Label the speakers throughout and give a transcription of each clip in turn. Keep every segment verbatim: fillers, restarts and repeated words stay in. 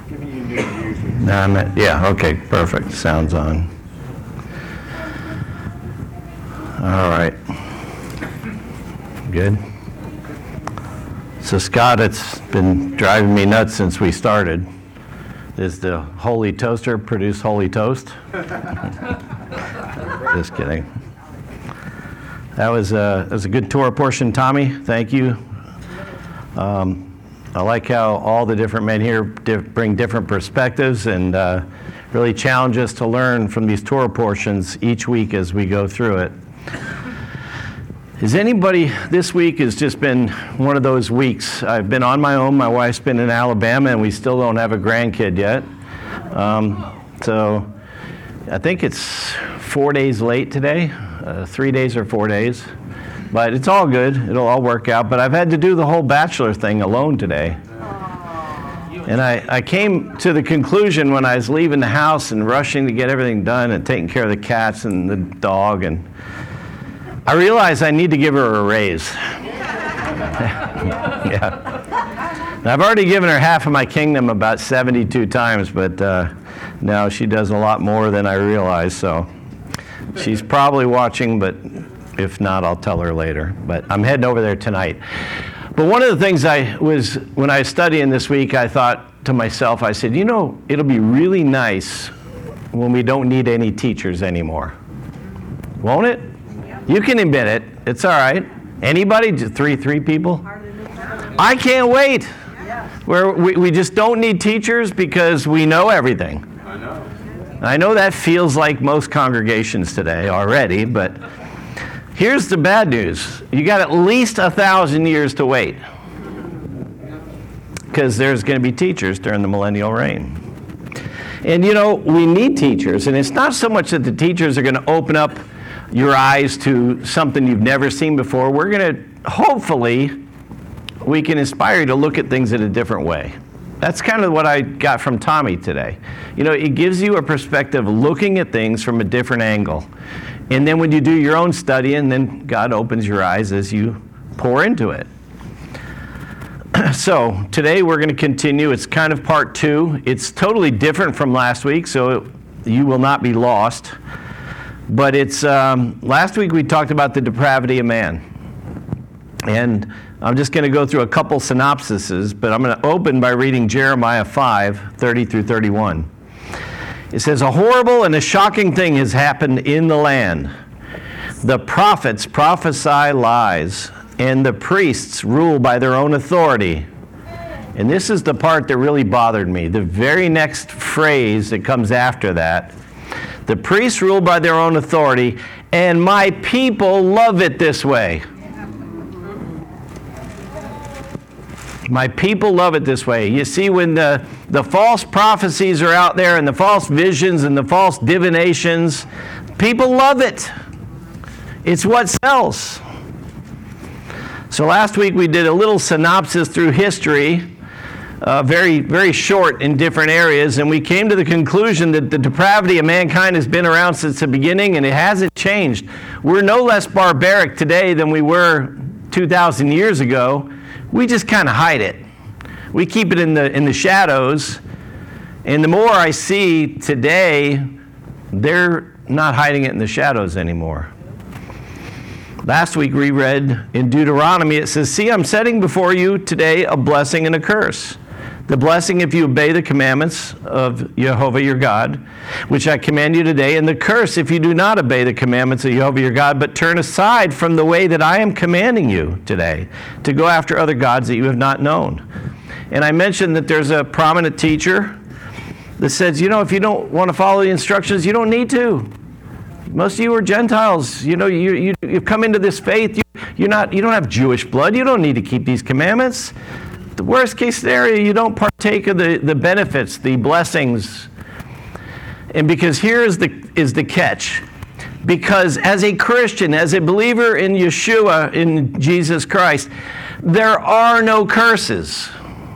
Speaker 1: Giving you new views.
Speaker 2: No, I'm not, yeah, okay, perfect. Sounds on. All right. Good. So Scott, it's been driving me nuts since we started. Does the Holy Toaster produce holy toast? Just kidding. That was a, that was a good Torah portion, Tommy. Thank you. Um, I like how all the different men here diff- bring different perspectives and uh, really challenge us to learn from these Torah portions each week as we go through it. Is anybody, this week has just been one of those weeks. I've been on my own. My wife's been in Alabama, and we still don't have a grandkid yet. Um, so I think it's four days late today, uh, three days or four days. But it's all good. It'll all work out. But I've had to do the whole bachelor thing alone today. And I, I came to the conclusion when I was leaving the house and rushing to get everything done and taking care of the cats and the dog, and I realized I need to give her a raise. Yeah. And I've already given her half of my kingdom about seventy-two times, but uh, now she does a lot more than I realized. So she's probably watching, but if not, I'll tell her later. But I'm heading over there tonight. But one of the things I was, when I was studying this week, I thought to myself, I said, you know, it'll be really nice when we don't need any teachers anymore. Won't it? You can admit it. It's all right. Anybody? Three, three people? I can't wait. Where we, we just don't need teachers because we know everything.
Speaker 1: I know.
Speaker 2: I know that feels like most congregations today already, but here's the bad news. You got at least a thousand years to wait because there's going to be teachers during the millennial reign. And you know, we need teachers, and it's not so much that the teachers are going to open up your eyes to something you've never seen before. We're going to, hopefully, we can inspire you to look at things in a different way. That's kind of what I got from Tommy today. You know, it gives you a perspective looking at things from a different angle. And then when you do your own study, and then God opens your eyes as you pour into it. So today we're going to continue. It's kind of part two. It's totally different from last week, so you will not be lost. But it's, um, last week we talked about the depravity of man. And I'm just going to go through a couple synopsises, but I'm going to open by reading Jeremiah five, thirty through thirty-one. It says, a horrible and a shocking thing has happened in the land. The prophets prophesy lies, and the priests rule by their own authority. And this is the part that really bothered me. The very next phrase that comes after that. The priests rule by their own authority, and my people love it this way. My people love it this way. You see, when the, the false prophecies are out there and the false visions and the false divinations, people love it. It's what sells. So last week we did a little synopsis through history, uh, very, very short in different areas, and we came to the conclusion that the depravity of mankind has been around since the beginning, and it hasn't changed. We're no less barbaric today than we were two thousand years ago. We just kind of hide it. We keep it in the in the shadows, and the more I see today, they're not hiding it in the shadows anymore. Last week we read in Deuteronomy, it says, see, I'm setting before you today a blessing and a curse. The blessing if you obey the commandments of Jehovah your God, which I command you today, and the curse if you do not obey the commandments of Jehovah your God, but turn aside from the way that I am commanding you today, to go after other gods that you have not known. And I mentioned that there's a prominent teacher that says, you know, if you don't want to follow the instructions, you don't need to. Most of you are Gentiles. You know, you, you, you've come into this faith. You, you're not, you don't have Jewish blood. You don't need to keep these commandments. The worst case scenario, you don't partake of the, the benefits, the blessings. And because here is the, is the catch. Because as a Christian, as a believer in Yeshua, in Jesus Christ, there are no curses.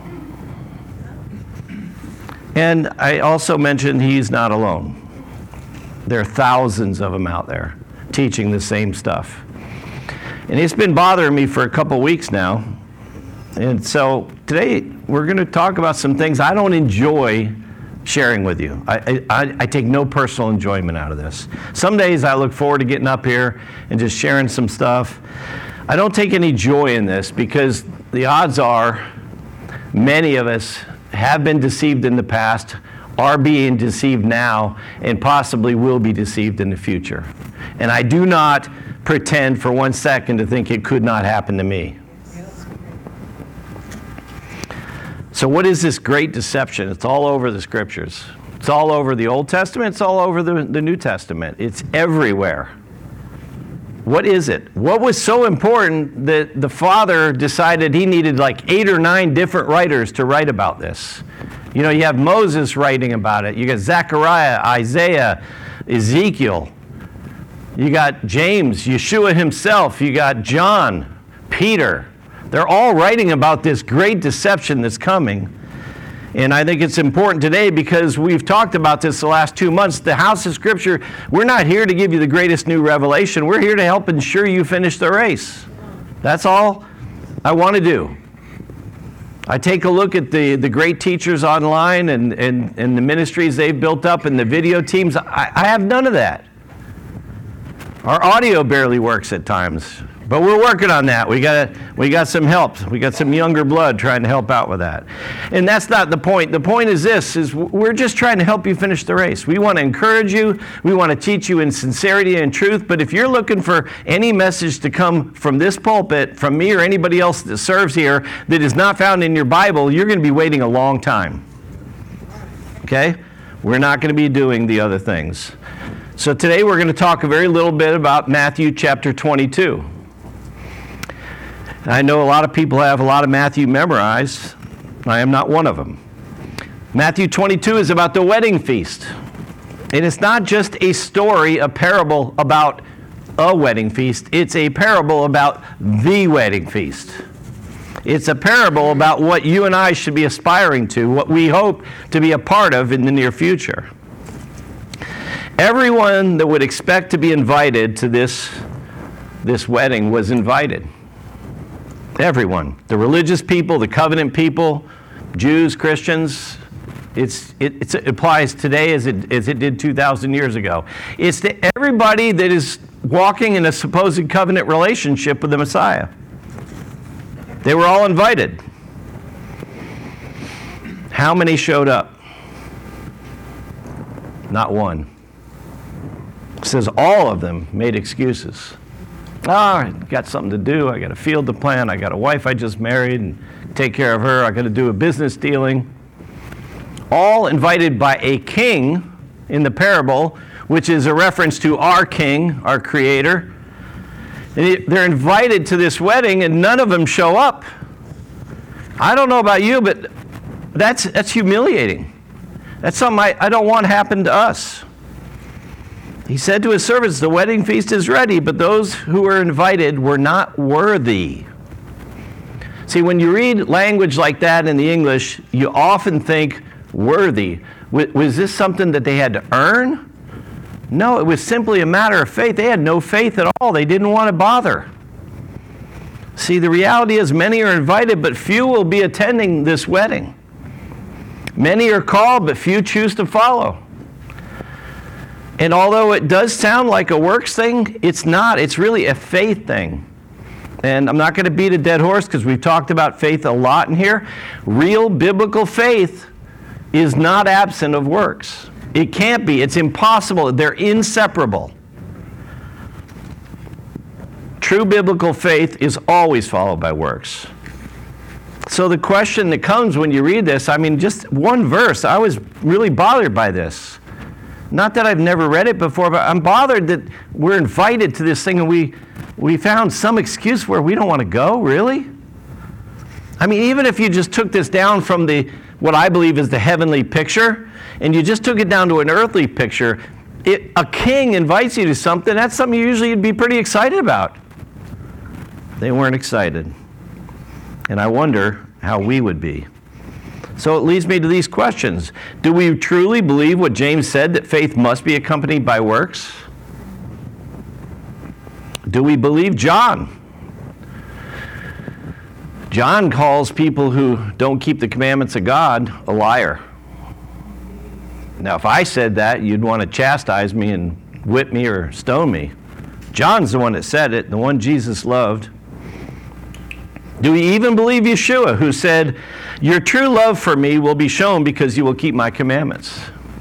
Speaker 2: And I also mentioned he's not alone. There are thousands of them out there teaching the same stuff. And it's been bothering me for a couple weeks now. And so today we're going to talk about some things I don't enjoy sharing with you. I, I, I take no personal enjoyment out of this. Some days I look forward to getting up here and just sharing some stuff. I don't take any joy in this because the odds are many of us have been deceived in the past, are being deceived now, and possibly will be deceived in the future. And I do not pretend for one second to think it could not happen to me. So what is this great deception? It's all over the scriptures. It's all over the Old Testament. It's all over the, the New Testament. It's everywhere. What is it? What was so important that the Father decided he needed like eight or nine different writers to write about this? You know, you have Moses writing about it. You got Zechariah, Isaiah, Ezekiel. You got James, Yeshua himself. You got John, Peter. They're all writing about this great deception that's coming. And I think it's important today because we've talked about this the last two months. The House of Scripture, we're not here to give you the greatest new revelation. We're here to help ensure you finish the race. That's all I want to do. I take a look at the, the great teachers online and, and, and the ministries they've built up and the video teams. I, I have none of that. Our audio barely works at times. But we're working on that. We got we got some help. We got some younger blood trying to help out with that. And that's not the point. The point is this, is we're just trying to help you finish the race. We want to encourage you. We want to teach you in sincerity and truth. But if you're looking for any message to come from this pulpit, from me or anybody else that serves here, that is not found in your Bible, you're going to be waiting a long time. Okay? We're not going to be doing the other things. So today we're going to talk a very little bit about Matthew chapter twenty-two. I know a lot of people have a lot of Matthew memorized. I am not one of them. Matthew twenty-two is about the wedding feast. And it's not just a story, a parable about a wedding feast. It's a parable about the wedding feast. It's a parable about what you and I should be aspiring to, what we hope to be a part of in the near future. Everyone that would expect to be invited to this, this wedding was invited. Everyone. The religious people, the covenant people, Jews, Christians. It's, it, it's, it applies today as it, as it did two thousand years ago. It's to everybody that is walking in a supposed covenant relationship with the Messiah. They were all invited. How many showed up? Not one. It says all of them made excuses. Oh, I got something to do. I got a field to plant. I got a wife I just married and take care of her. I got to do a business dealing. All invited by a king in the parable, which is a reference to our king, our creator. And they're invited to this wedding and none of them show up. I don't know about you, but that's, that's humiliating. That's something I, I don't want happen to us. He said to his servants, the wedding feast is ready, but those who were invited were not worthy. See, when you read language like that in the English, you often think worthy. Was this something that they had to earn? No, it was simply a matter of faith. They had no faith at all. They didn't want to bother. See, the reality is many are invited, but few will be attending this wedding. Many are called, but few choose to follow. And although it does sound like a works thing, it's not. It's really a faith thing. And I'm not going to beat a dead horse because we've talked about faith a lot in here. Real biblical faith is not absent of works. It can't be. It's impossible. They're inseparable. True biblical faith is always followed by works. So the question that comes when you read this, I mean, just one verse, I was really bothered by this. Not that I've never read it before, but I'm bothered that we're invited to this thing and we we found some excuse where we don't want to go, really? I mean, even if you just took this down from the what I believe is the heavenly picture, and you just took it down to an earthly picture, it, a king invites you to something, that's something you usually you'd be pretty excited about. They weren't excited. And I wonder how we would be. So it leads me to these questions. Do we truly believe what James said, that faith must be accompanied by works? Do we believe John? John calls people who don't keep the commandments of God a liar. Now, if I said that, you'd want to chastise me and whip me or stone me. John's the one that said it, the one Jesus loved. Do we even believe Yeshua, who said, "Your true love for me will be shown because you will keep my commandments"?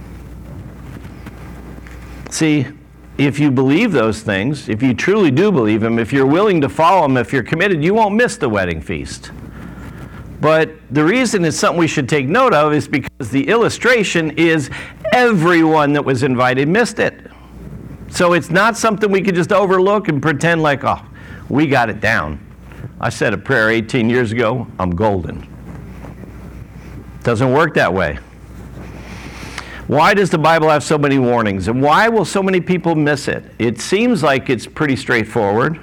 Speaker 2: See, if you believe those things, if you truly do believe them, if you're willing to follow them, if you're committed, you won't miss the wedding feast. But the reason it's something we should take note of is because the illustration is everyone that was invited missed it. So it's not something we could just overlook and pretend like, oh, we got it down. I said a prayer eighteen years ago, I'm golden. Doesn't work that way. Why does the Bible have so many warnings? And why will so many people miss it? It seems like it's pretty straightforward.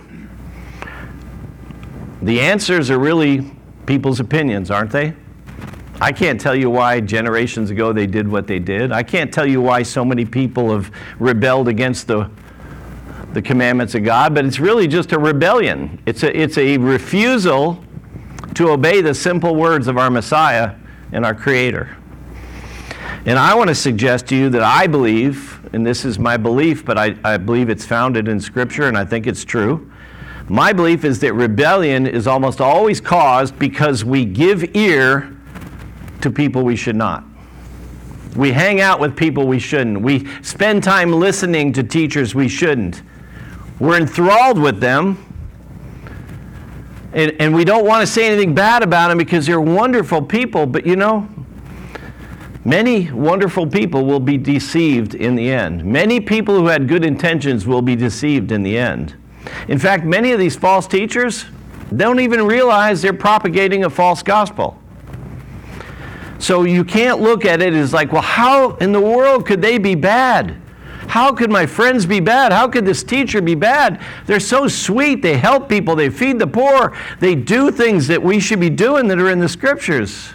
Speaker 2: The answers are really people's opinions, aren't they? I can't tell you why generations ago they did what they did. I can't tell you why so many people have rebelled against the, the commandments of God, but it's really just a rebellion. It's a, it's a refusal to obey the simple words of our Messiah and our Creator. And I want to suggest to you that I believe, and this is my belief, but I, I believe it's founded in Scripture, and I think it's true. My belief is that rebellion is almost always caused because we give ear to people we should not. We hang out with people we shouldn't. We spend time listening to teachers we shouldn't. We're enthralled with them, and, and we don't want to say anything bad about them because they're wonderful people, but you know, many wonderful people will be deceived in the end. Many people who had good intentions will be deceived in the end. In fact, many of these false teachers don't even realize they're propagating a false gospel. So you can't look at it as like, well, how in the world could they be bad? How could my friends be bad? How could this teacher be bad? They're so sweet. They help people. They feed the poor. They do things that we should be doing that are in the Scriptures.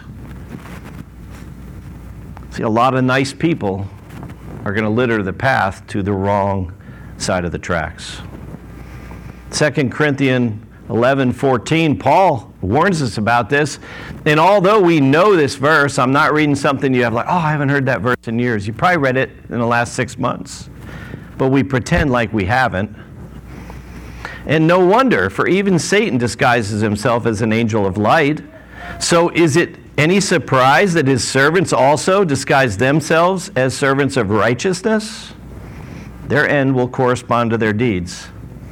Speaker 2: See, a lot of nice people are going to litter the path to the wrong side of the tracks. Second Corinthians eleven fourteen, Paul warns us about this. And although we know this verse, I'm not reading something you have like, oh, I haven't heard that verse in years. You probably read it in the last six months. But we pretend like we haven't. And no wonder, for even Satan disguises himself as an angel of light. So is it any surprise that his servants also disguise themselves as servants of righteousness? Their end will correspond to their deeds.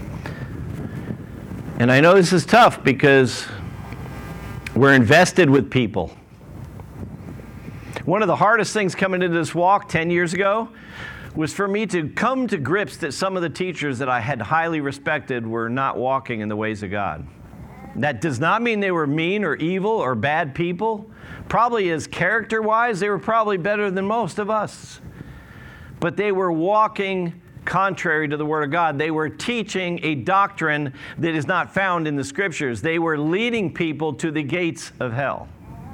Speaker 2: And I know this is tough because we're invested with people. One of the hardest things coming into this walk ten years ago was for me to come to grips that some of the teachers that I had highly respected were not walking in the ways of God. That does not mean they were mean or evil or bad people. Probably as character-wise, they were probably better than most of us. But they were walking contrary to the Word of God. They were teaching a doctrine that is not found in the Scriptures. They were leading people to the gates of hell.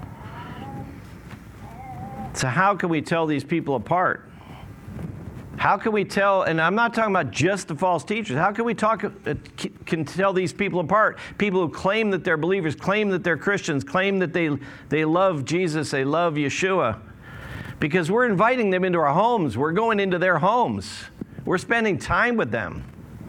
Speaker 2: So how can we tell these people apart? How can we tell, and I'm not talking about just the false teachers, how can we talk, uh, can tell these people apart? People who claim that they're believers, claim that they're Christians, claim that they, they love Jesus, they love Yeshua. Because we're inviting them into our homes. We're going into their homes. We're spending time with them.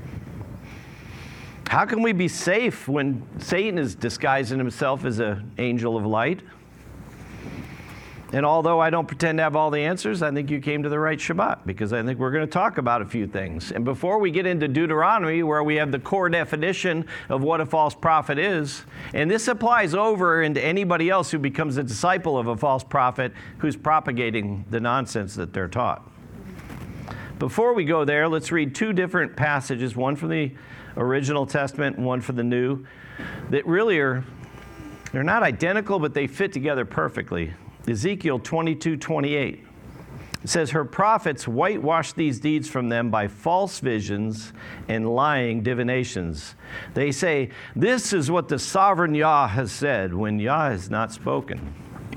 Speaker 2: How can we be safe when Satan is disguising himself as an angel of light? And although I don't pretend to have all the answers, I think you came to the right Shabbat, because I think we're going to talk about a few things. And before we get into Deuteronomy, where we have the core definition of what a false prophet is, and this applies over into anybody else who becomes a disciple of a false prophet who's propagating the nonsense that they're taught. Before we go there, let's read two different passages, one from the original Testament and one from the New, that really are, they're not identical, but they fit together perfectly. Ezekiel twenty-two twenty-eight. It says, her prophets whitewash these deeds from them by false visions and lying divinations. They say, this is what the sovereign Yah has said, when Yah has not spoken.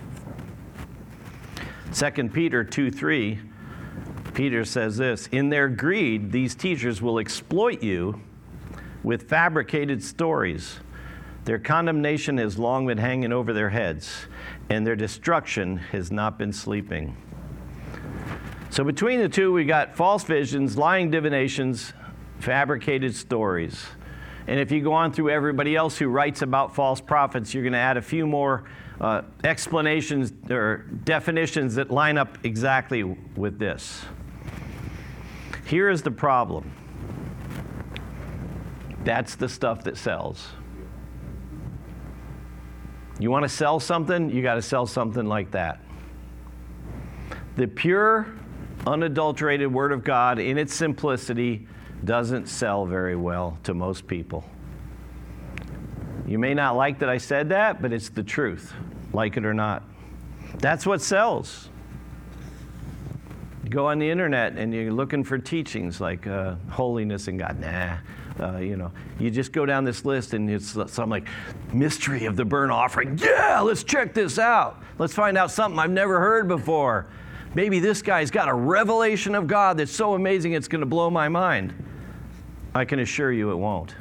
Speaker 2: Second Peter two three. Peter says this, in their greed, these teachers will exploit you with fabricated stories Their condemnation has long been hanging over their heads, and their destruction has not been sleeping. So between the two, we got false visions, lying divinations, fabricated stories. And if you go on through everybody else who writes about false prophets, you're going to add a few more uh, explanations or definitions that line up exactly with this. Here is the problem. That's the stuff that sells. You want to sell something, you got to sell something like that. The pure, unadulterated Word of God in its simplicity doesn't sell very well to most people. You may not like that I said that, but it's the truth, like it or not. That's what sells. You go on the internet and you're looking for teachings like uh, holiness and God. Nah, uh, you know, you just go down this list and it's something like mystery of the burnt offering. Yeah, let's check this out. Let's find out something I've never heard before. Maybe this guy's got a revelation of God that's so amazing it's going to blow my mind. I can assure you it won't.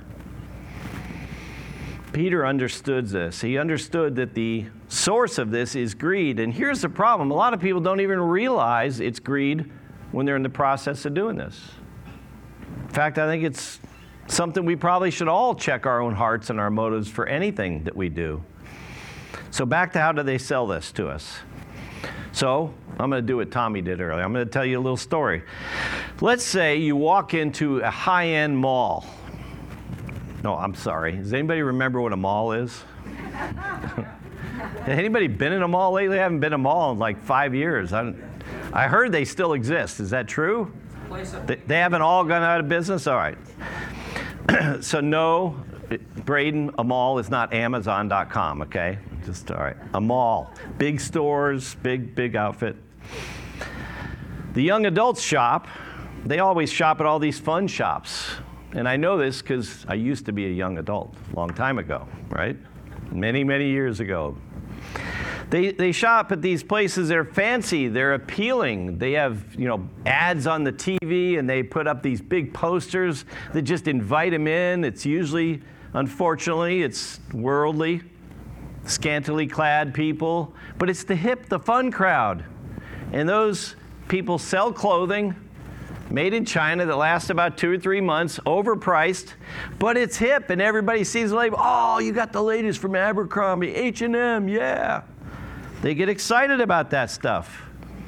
Speaker 2: Peter understood this. He understood that the source of this is greed. And here's the problem. A lot of people don't even realize it's greed when they're in the process of doing this. In fact, I think it's something we probably should all check our own hearts and our motives for anything that we do. So back to how do they sell this to us? So I'm going to do what Tommy did earlier. I'm going to tell you a little story. Let's say you walk into a high-end mall. No, I'm sorry. Does anybody remember what a mall is? Has anybody been in a mall lately? I haven't been in a mall in like five years. I, I heard they still exist. Is that true? They, they haven't all gone out of business? All right. So no, Braden, a mall is not Amazon dot com, okay? Just, all right. A mall. Big stores, big, big outfit. The young adults shop. They always shop at all these fun shops. And I know this because I used to be a young adult a long time ago, right? Many, many years ago. They they shop at these places. They're fancy. They're appealing. They have, you know, ads on the T V, and they put up these big posters that just invite them in. It's usually, unfortunately, it's worldly, scantily clad people. But it's the hip, the fun crowd. And those people sell clothing made in China that lasts about two or three months, overpriced, but it's hip, and everybody sees the label. Oh, you got the latest from Abercrombie, H and M, yeah. They get excited about that stuff.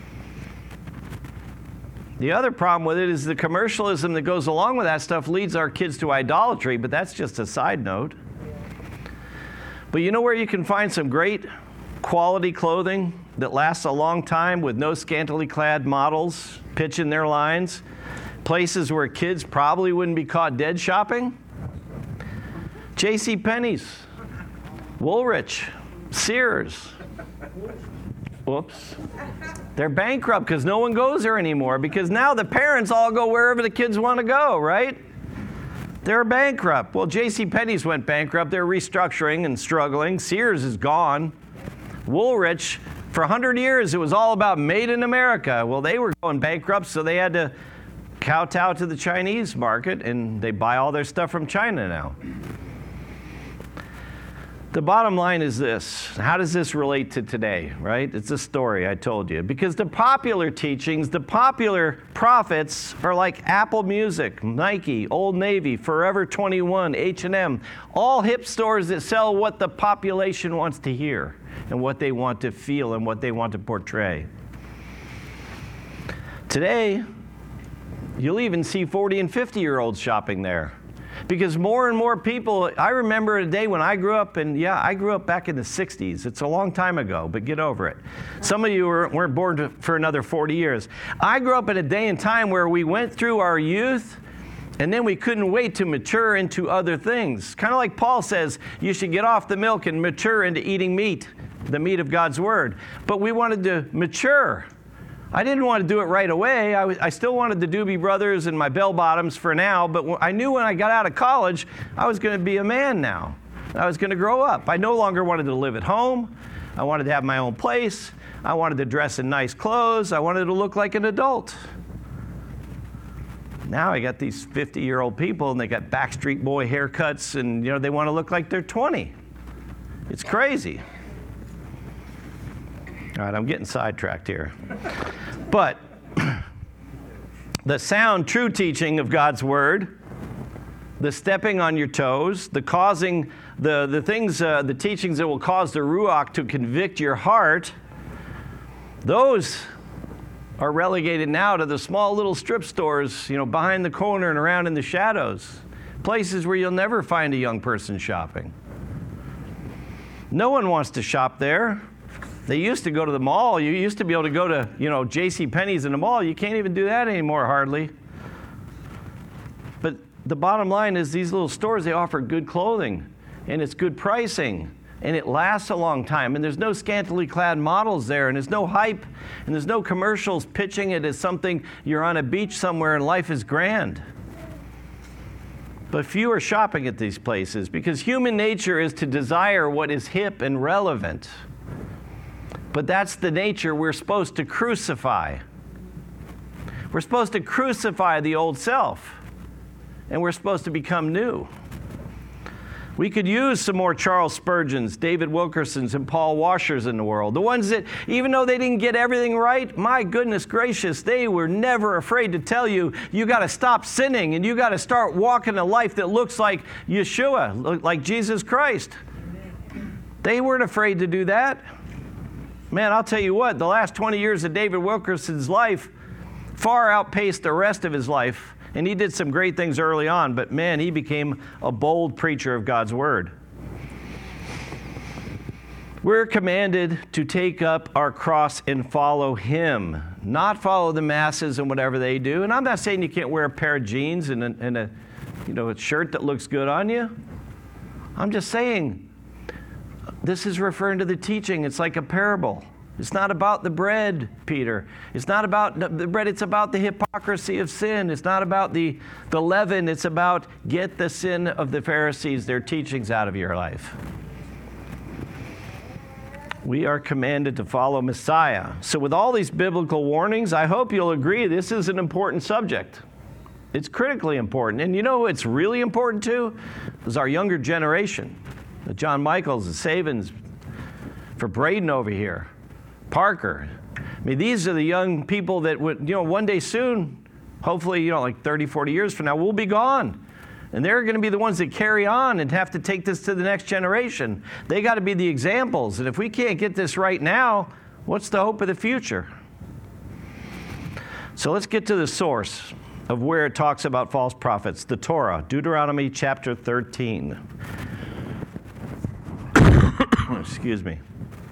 Speaker 2: The other problem with it is the commercialism that goes along with that stuff leads our kids to idolatry, but that's just a side note. But you know where you can find some great quality clothing that lasts a long time with no scantily clad models pitching their lines? Places where kids probably wouldn't be caught dead shopping? JCPenney's, Woolrich, Sears. Whoops. They're bankrupt because no one goes there anymore because now the parents all go wherever the kids want to go, right? They're bankrupt. Well, JCPenney's went bankrupt. They're restructuring and struggling. Sears is gone. Woolrich, for one hundred years, it was all about made in America. Well, they were going bankrupt, so they had to kowtow to the Chinese market, and they buy all their stuff from China now. The bottom line is this. How does this relate to today, right? It's a story I told you. Because the popular teachings, the popular prophets are like Apple Music, Nike, Old Navy, Forever twenty-one, H and M, all hip stores that sell what the population wants to hear and what they want to feel and what they want to portray. Today, you'll even see forty and fifty-year-olds shopping there. Because more and more people, I remember a day when I grew up, and yeah, I grew up back in the sixties. It's a long time ago, but get over it. Some of you were, weren't born to, for another forty years. I grew up in a day and time where we went through our youth, and then we couldn't wait to mature into other things. Kind of like Paul says, you should get off the milk and mature into eating meat, the meat of God's Word. But we wanted to mature. I didn't want to do it right away. I, w- I still wanted the Doobie Brothers and my bell bottoms for now, but w- I knew when I got out of college, I was going to be a man now. I was going to grow up. I no longer wanted to live at home. I wanted to have my own place. I wanted to dress in nice clothes. I wanted to look like an adult. Now I got these fifty-year-old people, and they got Backstreet Boy haircuts, and you know they want to look like they're twenty. It's crazy. All right, I'm getting sidetracked here. But the sound, true teaching of God's Word, the stepping on your toes, the causing, the, the things, uh, the teachings that will cause the Ruach to convict your heart, those are relegated now to the small little strip stores, you know, behind the corner and around in the shadows, places where you'll never find a young person shopping. No one wants to shop there. They used to go to the mall. You used to be able to go to, you know, J C Penney's in the mall. You can't even do that anymore, hardly. But the bottom line is these little stores, they offer good clothing, and it's good pricing, and it lasts a long time, and there's no scantily clad models there, and there's no hype, and there's no commercials pitching it as something you're on a beach somewhere and life is grand. But few are shopping at these places because human nature is to desire what is hip and relevant. But that's the nature we're supposed to crucify. We're supposed to crucify the old self, and we're supposed to become new. We could use some more Charles Spurgeons, David Wilkersons, and Paul Washers in the world. The ones that, even though they didn't get everything right, my goodness gracious, they were never afraid to tell you, you got to stop sinning, and you got to start walking a life that looks like Yeshua, like Jesus Christ. They weren't afraid to do that. Man, I'll tell you what, the last twenty years of David Wilkerson's life far outpaced the rest of his life. And he did some great things early on, but man, he became a bold preacher of God's Word. We're commanded to take up our cross and follow Him, not follow the masses and whatever they do. And I'm not saying you can't wear a pair of jeans and a, and a, you know, a shirt that looks good on you. I'm just saying, this is referring to the teaching. It's like a parable. It's not about the bread, Peter. It's not about the bread. It's about the hypocrisy of sin. It's not about the, the leaven. It's about get the sin of the Pharisees, their teachings out of your life. We are commanded to follow Messiah. So with all these biblical warnings, I hope you'll agree this is an important subject. It's critically important. And you know who it's really important to? Is our younger generation. The John Michaels, the Savins, for Braden over here. Parker. I mean, these are the young people that would, you know, one day soon, hopefully, you know, like thirty, forty years from now, we'll be gone. And they're going to be the ones that carry on and have to take this to the next generation. They got to be the examples. And if we can't get this right now, what's the hope of the future? So let's get to the source of where it talks about false prophets, the Torah, Deuteronomy chapter thirteen. Excuse me.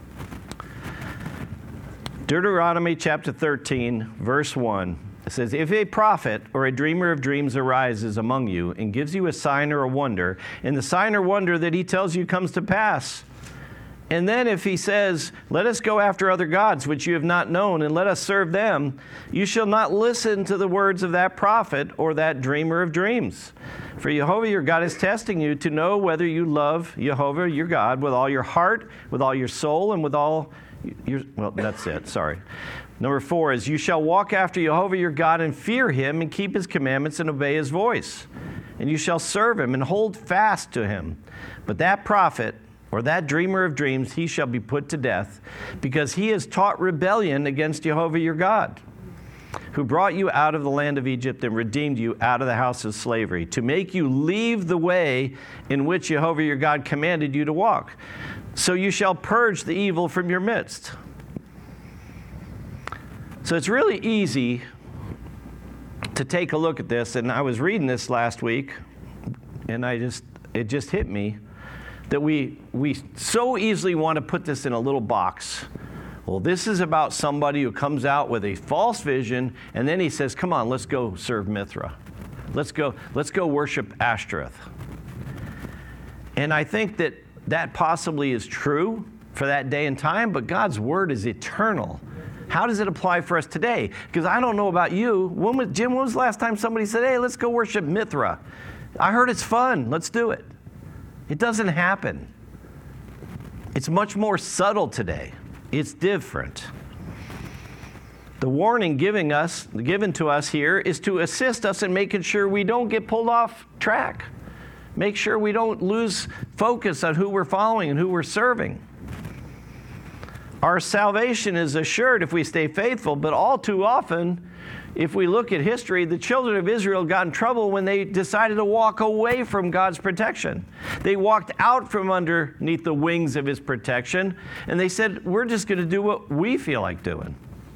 Speaker 2: Deuteronomy chapter thirteen, verse one, it says, if a prophet or a dreamer of dreams arises among you and gives you a sign or a wonder, and the sign or wonder that he tells you comes to pass, and then if he says, let us go after other gods which you have not known, and let us serve them, you shall not listen to the words of that prophet or that dreamer of dreams. For Jehovah your God is testing you to know whether you love Jehovah your God with all your heart, with all your soul, and with all your... Well, that's it. Sorry. Number four is, you shall walk after Jehovah your God and fear him and keep his commandments and obey his voice. And you shall serve him and hold fast to him. But that prophet or that dreamer of dreams, he shall be put to death, because he has taught rebellion against Jehovah your God, who brought you out of the land of Egypt and redeemed you out of the house of slavery, to make you leave the way in which Jehovah your God commanded you to walk. So you shall purge the evil from your midst. So it's really easy to take a look at this, and I was reading this last week, and I just it just hit me that we we so easily want to put this in a little box. Well, this is about somebody who comes out with a false vision, and then he says, come on, let's go serve Mithra. Let's go, let's go worship Ashtoreth. And I think that that possibly is true for that day and time, but God's word is eternal. How does it apply for us today? Because I don't know about you. When was, Jim, when was the last time somebody said, hey, let's go worship Mithra? I heard it's fun. Let's do it. It doesn't happen. It's much more subtle today. It's different. The warning giving us, given to us here is to assist us in making sure we don't get pulled off track. Make sure we don't lose focus on who we're following and who we're serving. Our salvation is assured if we stay faithful, but all too often, if we look at history, the children of Israel got in trouble when they decided to walk away from God's protection. They walked out from underneath the wings of his protection, and they said, we're just going to do what we feel like doing.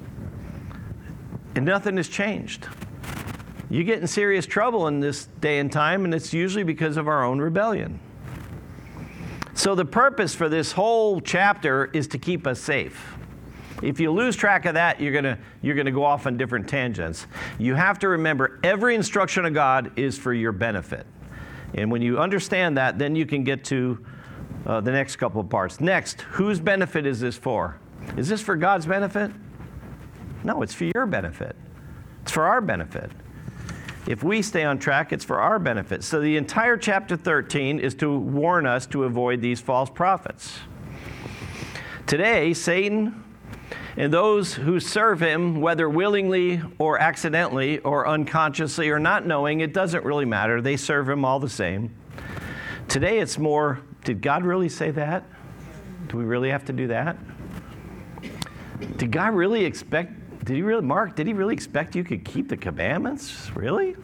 Speaker 2: And nothing has changed. You get in serious trouble in this day and time, and it's usually because of our own rebellion. So the purpose for this whole chapter is to keep us safe. If you lose track of that, you're gonna you're gonna go off on different tangents. You have to remember every instruction of God is for your benefit. And when you understand that, then you can get to uh, the next couple of parts. Next, whose benefit is this for? Is this for God's benefit? No, it's for your benefit. It's for our benefit. If we stay on track, it's for our benefit. So the entire chapter thirteen is to warn us to avoid these false prophets. Today, Satan and those who serve him, whether willingly or accidentally or unconsciously or not knowing, it doesn't really matter. They serve him all the same. Today it's more, did God really say that? Do we really have to do that? Did God really expect, did he really, Mark, did he really expect you could keep the commandments? Really?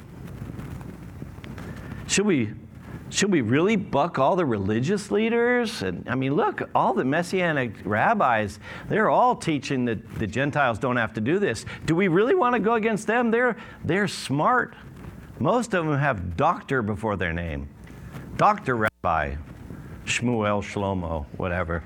Speaker 2: Should we, should we really buck all the religious leaders? And I mean, look, all the Messianic rabbis, they're all teaching that the Gentiles don't have to do this. Do we really want to go against them? They're, they're smart. Most of them have doctor before their name. Doctor Rabbi, Shmuel, Shlomo, whatever.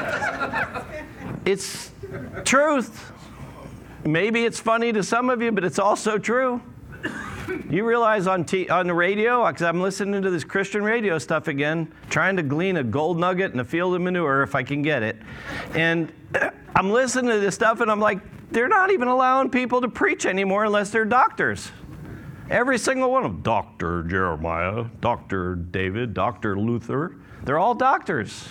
Speaker 2: It's truth. Maybe it's funny to some of you, but it's also true. You realize on t- on the radio, because I'm listening to this Christian radio stuff again, trying to glean a gold nugget in a field of manure if I can get it. And I'm listening to this stuff and I'm like, they're not even allowing people to preach anymore unless they're doctors. Every single one of them, Doctor Jeremiah, Doctor David, Doctor Luther, they're all doctors.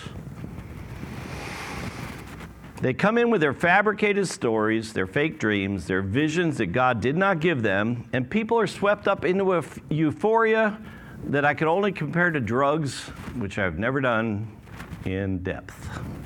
Speaker 2: They come in with their fabricated stories, their fake dreams, their visions that God did not give them, and people are swept up into a f- euphoria that I could only compare to drugs, which I've never done in depth.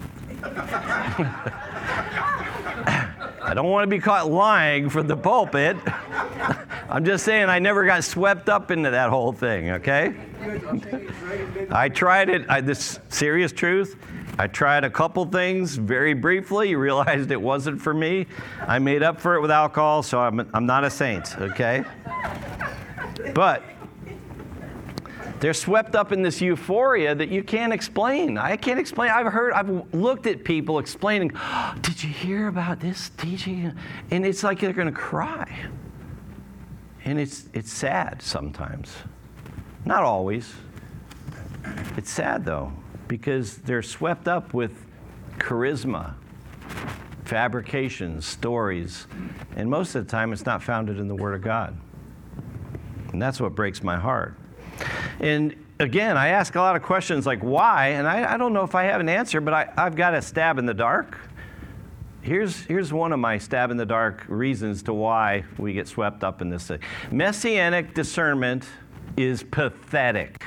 Speaker 2: I don't want to be caught lying from the pulpit. I'm just saying I never got swept up into that whole thing, okay? I tried it, I, this serious truth. I tried a couple things very briefly, realized it wasn't for me. I made up for it with alcohol, so I'm, I'm not a saint, okay? But they're swept up in this euphoria that you can't explain. I can't explain. I've heard, I've looked at people explaining, oh, did you hear about this teaching? And it's like they're going to cry. And it's it's sad sometimes. Not always. It's sad though, because they're swept up with charisma, fabrications, stories, and most of the time it's not founded in the Word of God. And that's what breaks my heart. And again, I ask a lot of questions like why, and I, I don't know if I have an answer, but I, I've got a stab in the dark. Here's, here's one of my stab in the dark reasons to why we get swept up in this thing. Messianic discernment is pathetic.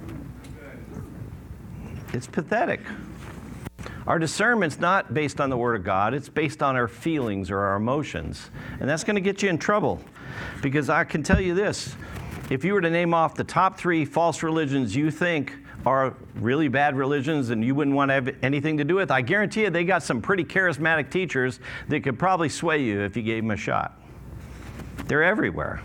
Speaker 2: It's pathetic. Our discernment's not based on the Word of God. It's based on our feelings or our emotions. And that's going to get you in trouble. Because I can tell you this. If you were to name off the top three false religions you think are really bad religions and you wouldn't want to have anything to do with, I guarantee you they got some pretty charismatic teachers that could probably sway you if you gave them a shot. They're everywhere.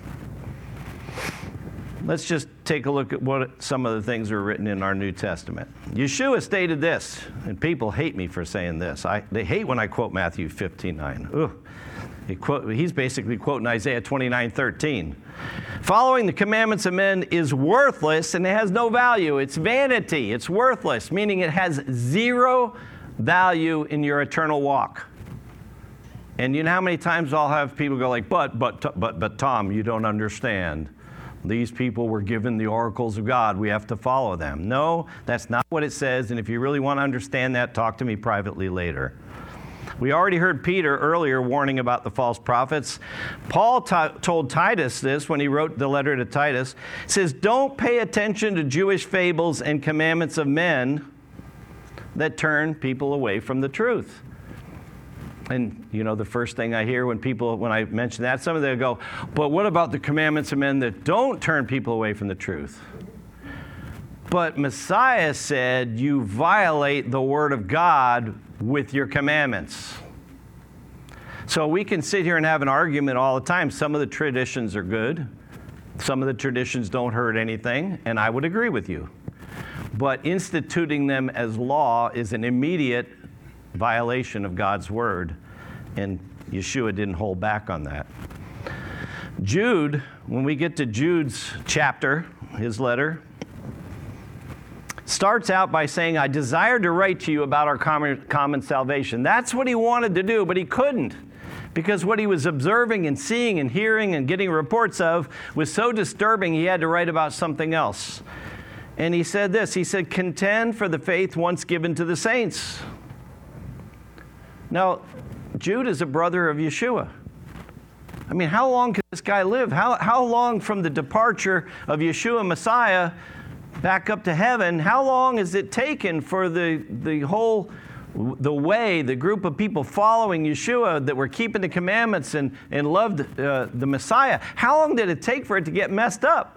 Speaker 2: Let's just take a look at what some of the things are written in our New Testament. Yeshua stated this, and people hate me for saying this. I, they hate when I quote Matthew fifteen nine. Ugh. He quote, he's basically quoting Isaiah twenty-nine thirteen. Following the commandments of men is worthless and it has no value. It's vanity. It's worthless, meaning it has zero value in your eternal walk. And you know how many times I'll have people go like, but, but, but, but, Tom, you don't understand. These people were given the oracles of God. We have to follow them. No, that's not what it says. And if you really want to understand that, talk to me privately later. We already heard Peter earlier warning about the false prophets. Paul t- told Titus this when he wrote the letter to Titus. He says, don't pay attention to Jewish fables and commandments of men that turn people away from the truth. And, you know, the first thing I hear when people, when I mention that, some of them go, but what about the commandments of men that don't turn people away from the truth? But Messiah said, you violate the word of God with your commandments. So we can sit here and have an argument all the time. Some of the traditions are good. Some of the traditions don't hurt anything, and I would agree with you. But instituting them as law is an immediate violation of God's word, and Yeshua didn't hold back on that. Jude, when we get to Jude's chapter, his letter, starts out by saying, I desired to write to you about our common, common salvation. That's what he wanted to do, but he couldn't, because what he was observing and seeing and hearing and getting reports of was so disturbing he had to write about something else. And he said this, he said, contend for the faith once given to the saints. Now, Jude is a brother of Yeshua. I mean, how long could this guy live? How, how long from the departure of Yeshua Messiah back up to heaven, how long has it taken for the, the whole, the way, the group of people following Yeshua that were keeping the commandments and, and loved uh, the Messiah, how long did it take for it to get messed up?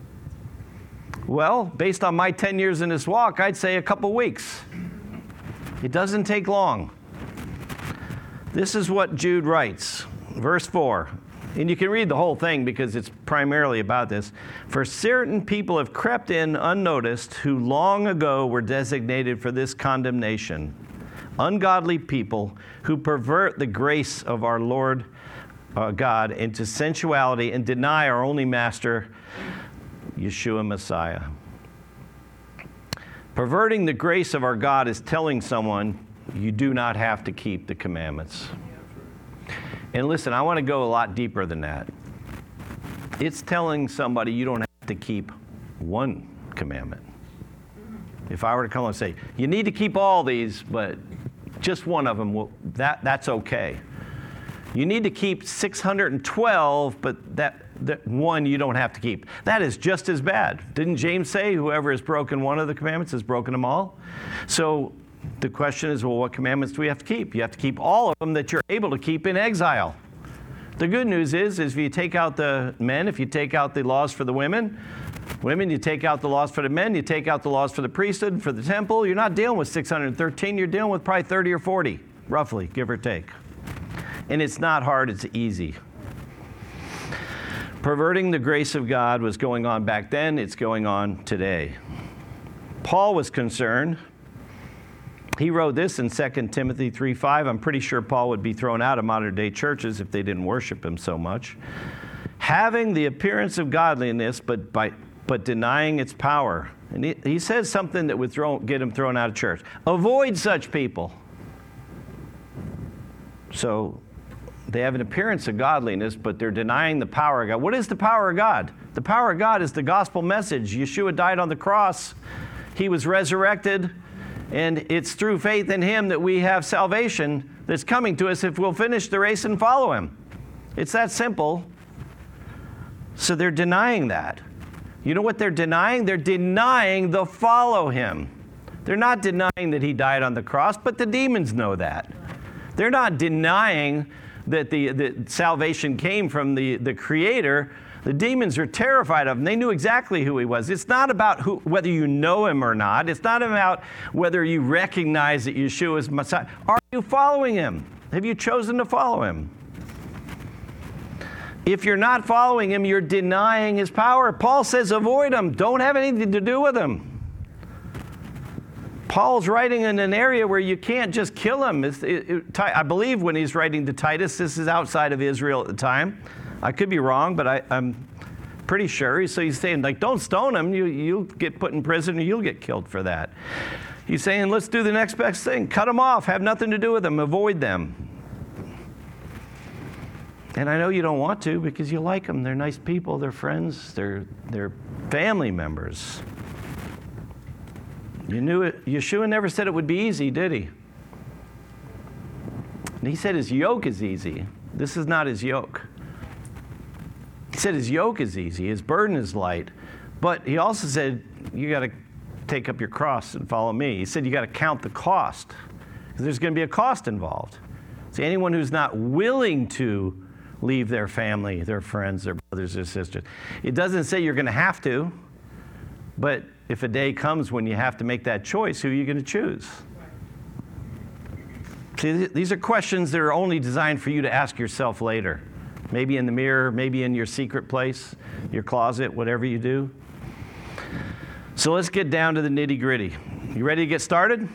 Speaker 2: Well, based on my ten years in this walk, I'd say a couple weeks. It doesn't take long. This is what Jude writes, verse four. And you can read the whole thing because it's primarily about this. For certain people have crept in unnoticed who long ago were designated for this condemnation. Ungodly people who pervert the grace of our Lord uh, God into sensuality and deny our only master, Yeshua Messiah. Perverting the grace of our God is telling someone you do not have to keep the commandments. And listen, I want to go a lot deeper than that. It's telling somebody you don't have to keep one commandment. If I were to come and say, you need to keep all these, but just one of them, will, that, that's okay. You need to keep six hundred twelve, but that, that one you don't have to keep. That is just as bad. Didn't James say, whoever has broken one of the commandments has broken them all? So the question is, well, what commandments do we have to keep? You have to keep all of them that you're able to keep in exile. The good news is, is if you take out the men, if you take out the laws for the women, women, you take out the laws for the men, you take out the laws for the priesthood, for the temple, you're not dealing with six hundred thirteen, you're dealing with probably thirty or forty, roughly, give or take. And it's not hard, it's easy. Perverting the grace of God was going on back then, it's going on today. Paul was concerned. He wrote this in Second Timothy three five. I'm pretty sure Paul would be thrown out of modern day churches if they didn't worship him so much. Having the appearance of godliness, but by but denying its power. And he, he says something that would throw, get him thrown out of church. Avoid such people. So they have an appearance of godliness, but they're denying the power of God. What is the power of God? The power of God is the gospel message. Yeshua died on the cross. He was resurrected. And it's through faith in him that we have salvation that's coming to us if we'll finish the race and follow him. It's that simple. So they're denying that. You know what they're denying? They're denying the follow him. They're not denying that he died on the cross, but the demons know that. They're not denying that the, the salvation came from the, the Creator. The demons are terrified of him. They knew exactly who he was. It's not about who, whether you know him or not. It's not about whether you recognize that Yeshua is Messiah. Are you following him? Have you chosen to follow him? If you're not following him, you're denying his power. Paul says avoid him. Don't have anything to do with him. Paul's writing in an area where you can't just kill him. It, it, I believe when he's writing to Titus, this is outside of Israel at the time. I could be wrong, but I, I'm pretty sure. So he's saying, like, don't stone him. You, you'll get put in prison or you'll get killed for that. He's saying, let's do the next best thing. Cut them off. Have nothing to do with them. Avoid them. And I know you don't want to because you like them. They're nice people. They're friends. They're, they're family members. You knew it. Yeshua never said it would be easy, did he? And he said his yoke is easy. This is not his yoke. He said his yoke is easy, his burden is light. But he also said, you got to take up your cross and follow me. He said you got to count the cost, because there's going to be a cost involved. See, anyone who's not willing to leave their family, their friends, their brothers or sisters. It doesn't say you're going to have to, but if a day comes when you have to make that choice, who are you going to choose? See, these are questions that are only designed for you to ask yourself later. Maybe in the mirror, maybe in your secret place, your closet, whatever you do. So let's get down to the nitty-gritty. You ready to get started?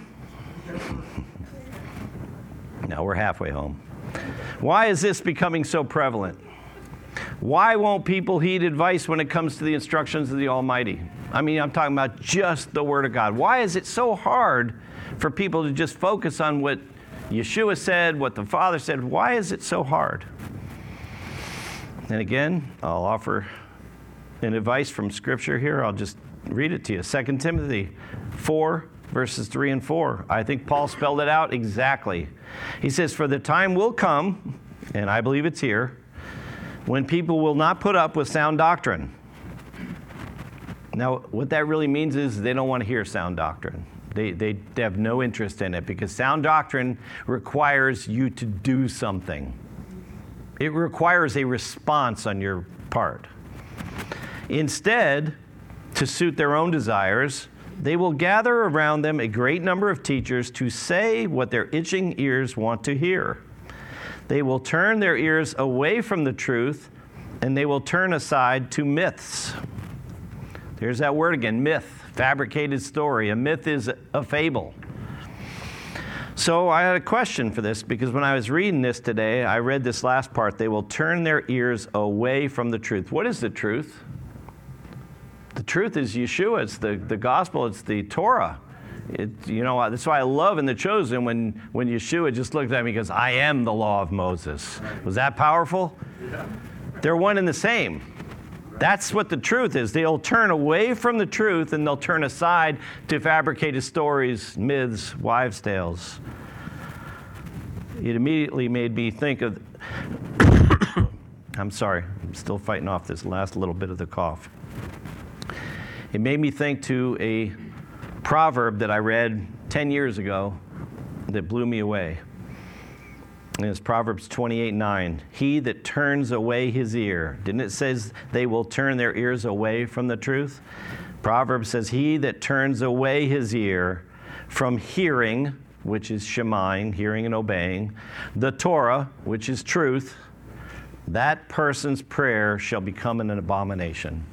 Speaker 2: No, we're halfway home. Why is this becoming so prevalent? Why won't people heed advice when it comes to the instructions of the Almighty? I mean, I'm talking about just the Word of God. Why is it so hard for people to just focus on what Yeshua said, what the Father said? Why is it so hard? And again, I'll offer an advice from Scripture here. I'll just read it to you. Second Timothy four, verses three and four. I think Paul spelled it out exactly. He says, for the time will come, and I believe it's here, when people will not put up with sound doctrine. Now, what that really means is they don't want to hear sound doctrine. They, they, they have no interest in it, because sound doctrine requires you to do something. It requires a response on your part. Instead, to suit their own desires, they will gather around them a great number of teachers to say what their itching ears want to hear. They will turn their ears away from the truth, and they will turn aside to myths. There's that word again, myth, fabricated story. A myth is a fable. So I had a question for this, because when I was reading this today, I read this last part. They will turn their ears away from the truth. What is the truth? The truth is Yeshua. It's the, the gospel. It's the Torah. It, you know, that's why I love in The Chosen when, when Yeshua just looked at me and goes, I am the law of Moses. Was that powerful? Yeah. They're one and the same. That's what the truth is. They'll turn away from the truth, and they'll turn aside to fabricated stories, myths, wives' tales. It immediately made me think of, I'm sorry, I'm still fighting off this last little bit of the cough. It made me think to a proverb that I read ten years ago that blew me away. And it's Proverbs twenty-eight nine. He that turns away his ear. Didn't it say they will turn their ears away from the truth? Proverbs says, he that turns away his ear from hearing, which is shemaing, hearing and obeying, the Torah, which is truth, that person's prayer shall become an abomination.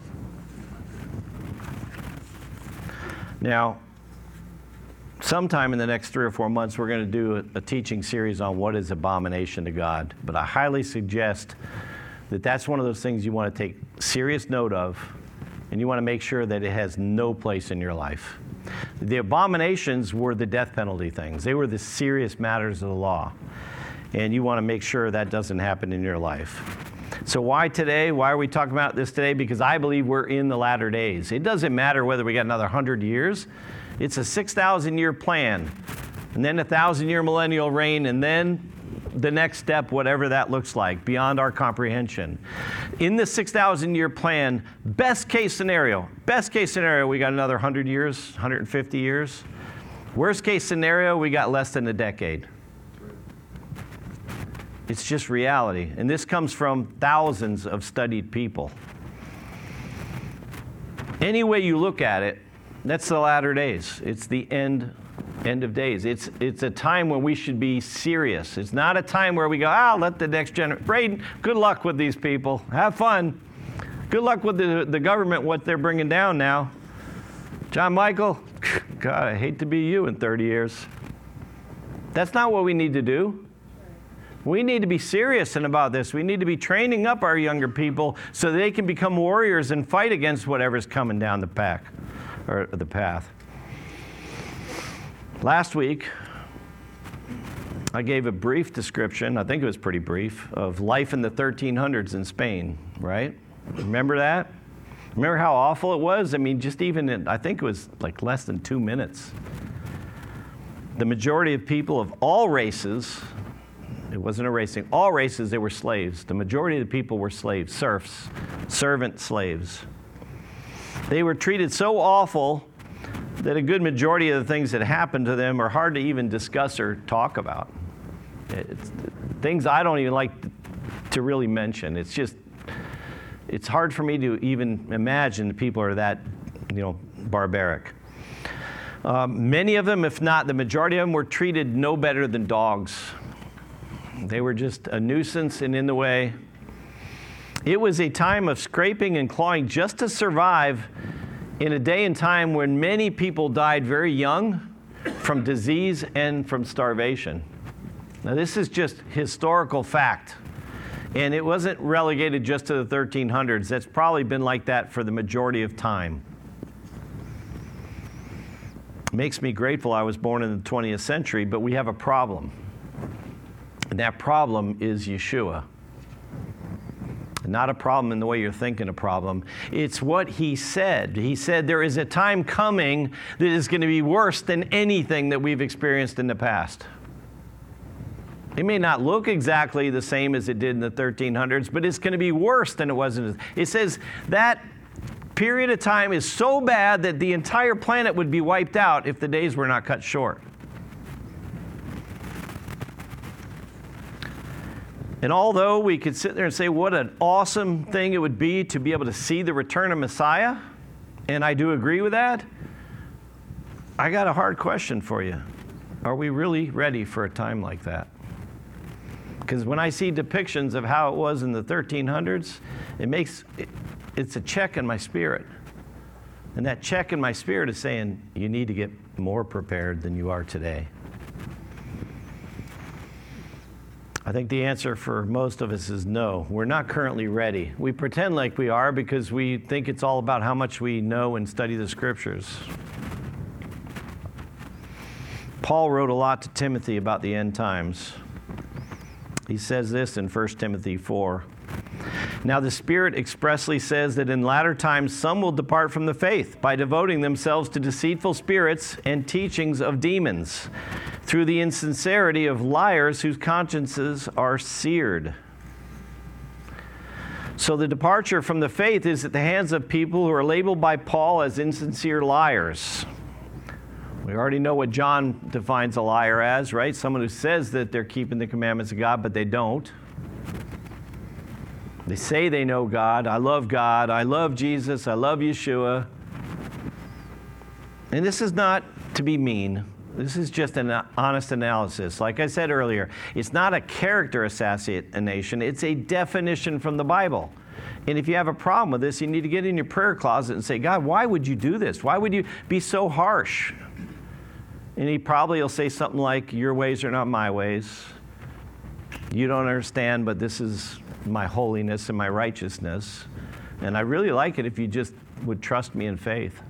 Speaker 2: Now, sometime in the next three or four months, we're going to do a, a teaching series on what is abomination to God. But I highly suggest that that's one of those things you want to take serious note of, and you want to make sure that it has no place in your life. The abominations were the death penalty things. They were the serious matters of the law. And you want to make sure that doesn't happen in your life. So why today? Why are we talking about this today? Because I believe we're in the latter days. It doesn't matter whether we got another one hundred years. It's a six thousand year plan, and then a one thousand year millennial reign, and then the next step, whatever that looks like, beyond our comprehension. In the six thousand year plan, best case scenario, best case scenario, we got another one hundred years, one hundred fifty years. Worst case scenario, we got less than a decade. It's just reality. And this comes from thousands of studied people. Any way you look at it, that's the latter days. It's the end, end of days. It's it's a time when we should be serious. It's not a time where we go, ah, let the next generation. Braden, good luck with these people. Have fun. Good luck with the, the government, what they're bringing down now. John Michael, God, I hate to be you in thirty years. That's not what we need to do. We need to be serious about this. We need to be training up our younger people so they can become warriors and fight against whatever's coming down the pack or the path. Last week, I gave a brief description, I think it was pretty brief, of life in the thirteen hundreds in Spain, right? Remember that? Remember how awful it was? I mean, just even in, I think it was like less than two minutes. The majority of people of all races It wasn't a race thing. All races, they were slaves. The majority of the people were slaves, serfs, servant slaves. They were treated so awful that a good majority of the things that happened to them are hard to even discuss or talk about. It's things I don't even like to really mention. It's just, it's hard for me to even imagine that people are that, you know, barbaric. Um, many of them, if not the majority of them, were treated no better than dogs. They were just a nuisance and in the way. It was a time of scraping and clawing just to survive in a day and time when many people died very young from disease and from starvation. Now, this is just historical fact. And it wasn't relegated just to the thirteen hundreds. That's probably been like that for the majority of time. It makes me grateful I was born in the twentieth century, but we have a problem. And that problem is Yeshua. Not a problem in the way you're thinking a problem. It's what he said. He said there is a time coming that is going to be worse than anything that we've experienced in the past. It may not look exactly the same as it did in the thirteen hundreds, but it's going to be worse than it was in the... It says that period of time is so bad that the entire planet would be wiped out if the days were not cut short. And although we could sit there and say what an awesome thing it would be to be able to see the return of Messiah, and I do agree with that, I got a hard question for you. Are we really ready for a time like that? Because when I see depictions of how it was in the thirteen hundreds, it makes, it, it's a check in my spirit. And that check in my spirit is saying, you need to get more prepared than you are today. I think the answer for most of us is no. We're not currently ready. We pretend like we are because we think it's all about how much we know and study the scriptures. Paul wrote a lot to Timothy about the end times. He says this in First Timothy four. Now the Spirit expressly says that in latter times some will depart from the faith by devoting themselves to deceitful spirits and teachings of demons, through the insincerity of liars whose consciences are seared. So the departure from the faith is at the hands of people who are labeled by Paul as insincere liars. We already know what John defines a liar as, right? Someone who says that they're keeping the commandments of God, but they don't. They say they know God. I love God. I love Jesus. I love Yeshua. And this is not to be mean. This is just an honest analysis. Like I said earlier, it's not a character assassination. It's a definition from the Bible. And if you have a problem with this, you need to get in your prayer closet and say, God, why would you do this? Why would you be so harsh? And he probably will say something like, your ways are not my ways. You don't understand, but this is my holiness and my righteousness. And I really like it if you just would trust me in faith.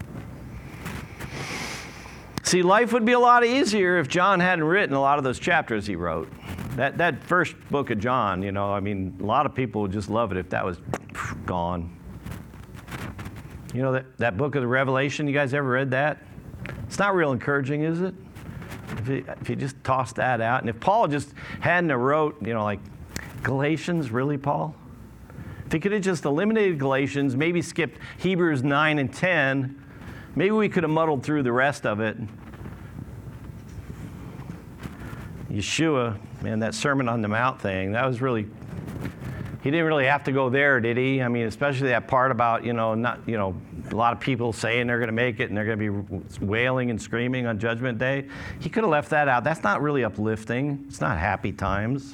Speaker 2: See, life would be a lot easier if John hadn't written a lot of those chapters he wrote. That that first book of John, you know, I mean, a lot of people would just love it if that was gone. You know, that, that book of the Revelation, you guys ever read that? It's not real encouraging, is it? If you, if you just toss that out. And if Paul just hadn't wrote, you know, like Galatians, really, Paul? If he could have just eliminated Galatians, maybe skipped Hebrews nine and ten, maybe we could have muddled through the rest of it. Yeshua, man, that Sermon on the Mount thing, that was really, he didn't really have to go there, did he? I mean, especially that part about, you know, not, you know, a lot of people saying they're going to make it and they're going to be wailing and screaming on Judgment Day. He could have left that out. That's not really uplifting. It's not happy times.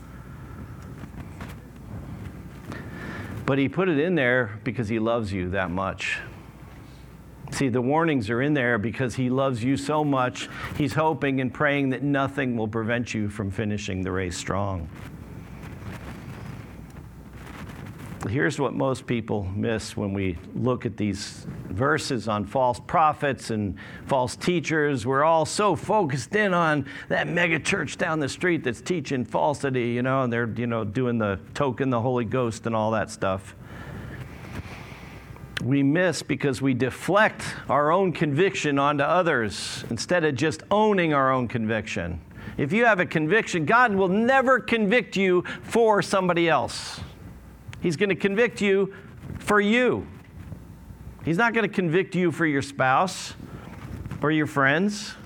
Speaker 2: But he put it in there because he loves you that much. See, the warnings are in there because he loves you so much. He's hoping and praying that nothing will prevent you from finishing the race strong. Here's what most people miss when we look at these verses on false prophets and false teachers. We're all so focused in on that mega church down the street that's teaching falsity, you know, and they're, you know, doing the token, the Holy Ghost and all that stuff. We miss because we deflect our own conviction onto others instead of just owning our own conviction. If you have a conviction, God will never convict you for somebody else. He's going to convict you for you. He's not going to convict you for your spouse or your friends.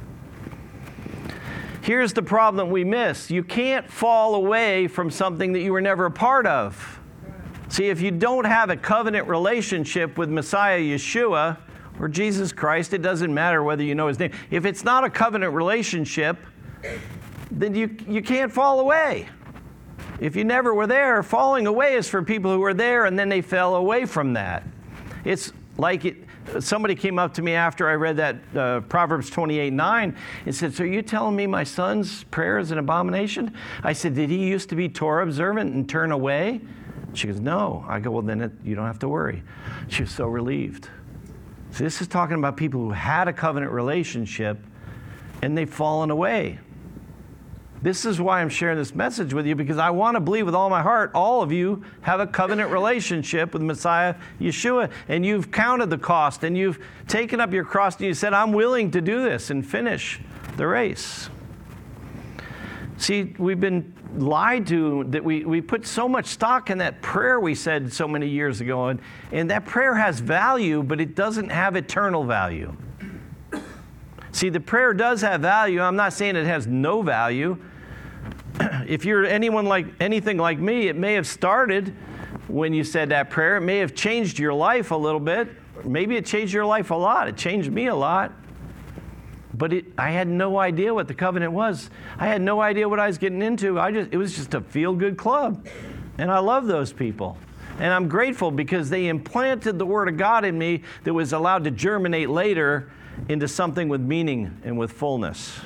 Speaker 2: Here's the problem we miss. You can't fall away from something that you were never a part of. See, if you don't have a covenant relationship with Messiah Yeshua or Jesus Christ, it doesn't matter whether you know his name. If it's not a covenant relationship, then you, you can't fall away. If you never were there, falling away is for people who were there and then they fell away from that. It's like it, somebody came up to me after I read that uh, Proverbs twenty-eight nine and said, so are you telling me my son's prayer is an abomination? I said, did he used to be Torah observant and turn away? She goes, no. I go, well, then it, you don't have to worry. She was so relieved. So this is talking about people who had a covenant relationship and they've fallen away. This is why I'm sharing this message with you, because I want to believe with all my heart all of you have a covenant relationship with Messiah Yeshua, and you've counted the cost, and you've taken up your cross, and you said, I'm willing to do this and finish the race. See, we've been lied to, that we, we put so much stock in that prayer we said so many years ago, and, and that prayer has value, but it doesn't have eternal value. See, the prayer does have value. I'm not saying it has no value. If you're anyone like anything like me, it may have started when you said that prayer. It may have changed your life a little bit. Maybe it changed your life a lot. It changed me a lot. But it, I had no idea what the covenant was. I had no idea what I was getting into. I just, it was just a feel-good club. And I love those people. And I'm grateful because they implanted the Word of God in me that was allowed to germinate later into something with meaning and with fullness.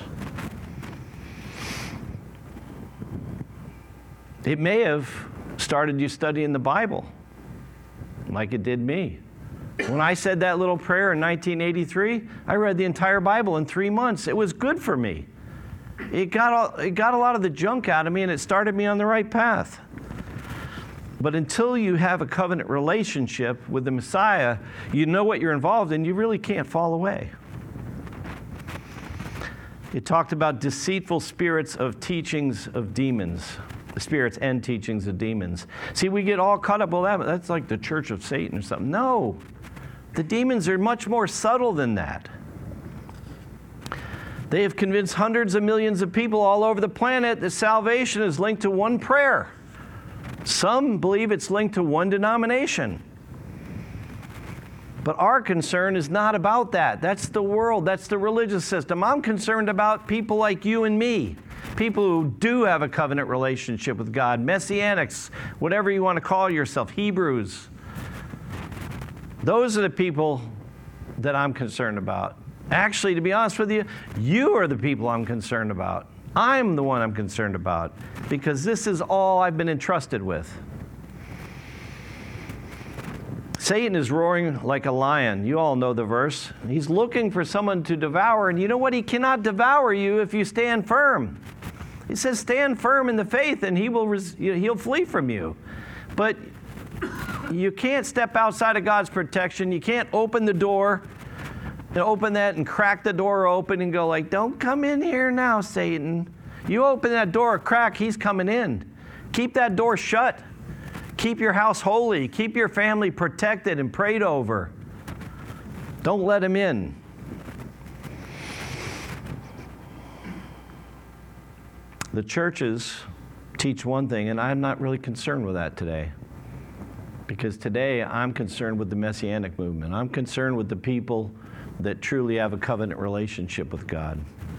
Speaker 2: It may have started you studying the Bible, like it did me. When I said that little prayer in nineteen eighty-three, I read the entire Bible in three months. It was good for me. It got all, it got a lot of the junk out of me, and it started me on the right path. But until you have a covenant relationship with the Messiah, you know what you're involved in, you really can't fall away. It talked about deceitful spirits of teachings of demons. The spirits and teachings of demons. See, we get all caught up, well, that, that's like the church of Satan or something. No, the demons are much more subtle than that. They have convinced hundreds of millions of people all over the planet that salvation is linked to one prayer. Some believe it's linked to one denomination. But our concern is not about that. That's the world. That's the religious system. I'm concerned about people like you and me. People who do have a covenant relationship with God. Messianics, whatever you want to call yourself. Hebrews. Those are the people that I'm concerned about. Actually, to be honest with you, you are the people I'm concerned about. I'm the one I'm concerned about. Because this is all I've been entrusted with. Satan is roaring like a lion. You all know the verse. He's looking for someone to devour. And you know what? He cannot devour you if you stand firm. He says, stand firm in the faith and he will res- he'll flee from you. But you can't step outside of God's protection. You can't open the door and open that and crack the door open and go like, don't come in here now, Satan. You open that door a crack, he's coming in. Keep that door shut. Keep your house holy. Keep your family protected and prayed over. Don't let him in. The churches teach one thing, and I'm not really concerned with that today. Because today I'm concerned with the Messianic movement. I'm concerned with the people that truly have a covenant relationship with God.